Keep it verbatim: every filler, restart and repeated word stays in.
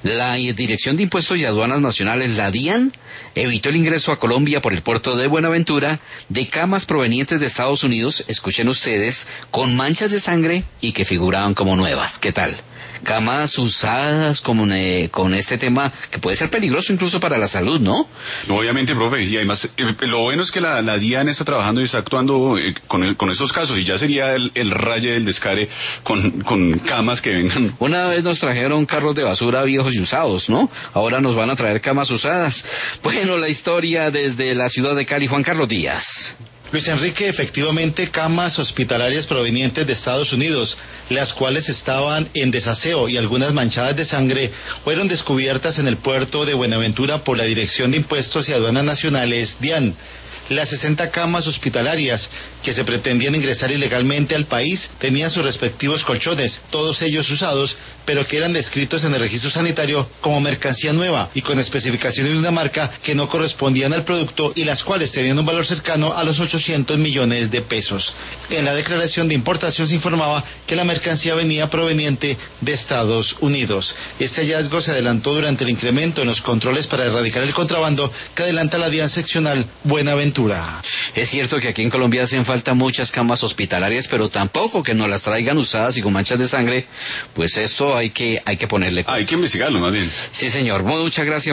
La Dirección de Impuestos y Aduanas Nacionales, la DIAN, evitó el ingreso a Colombia por el puerto de Buenaventura de camas provenientes de Estados Unidos, escuchen ustedes, con manchas de sangre y que figuraban como nuevas. ¿Qué tal? Camas usadas con, eh, con este tema que puede ser peligroso incluso para la salud, ¿no? Obviamente, profe, y además eh, lo bueno es que la, la DIAN está trabajando y está actuando eh, con, con estos casos, y ya sería el, el raye del descare con, con camas que vengan. Una vez nos trajeron carros de basura viejos y usados, ¿no? Ahora nos van a traer camas usadas. Bueno, la historia desde la ciudad de Cali, Juan Carlos Díaz. Luis Enrique, efectivamente, camas hospitalarias provenientes de Estados Unidos, las cuales estaban en desaseo y algunas manchadas de sangre, fueron descubiertas en el puerto de Buenaventura por la Dirección de Impuestos y Aduanas Nacionales, DIAN. Las sesenta camas hospitalarias que se pretendían ingresar ilegalmente al país tenían sus respectivos colchones, todos ellos usados, pero que eran descritos en el registro sanitario como mercancía nueva y con especificaciones de una marca que no correspondían al producto y las cuales tenían un valor cercano a los ochocientos millones de pesos. En la declaración de importación se informaba que la mercancía venía proveniente de Estados Unidos. Este hallazgo se adelantó durante el incremento en los controles para erradicar el contrabando que adelanta la DIAN seccional Buenaventura. Es cierto que aquí en Colombia hacen falta muchas camas hospitalarias, pero tampoco que nos las traigan usadas y con manchas de sangre. Pues esto hay que hay que ponerle. Hay que investigarlo más bien. Sí, señor. Muchas gracias.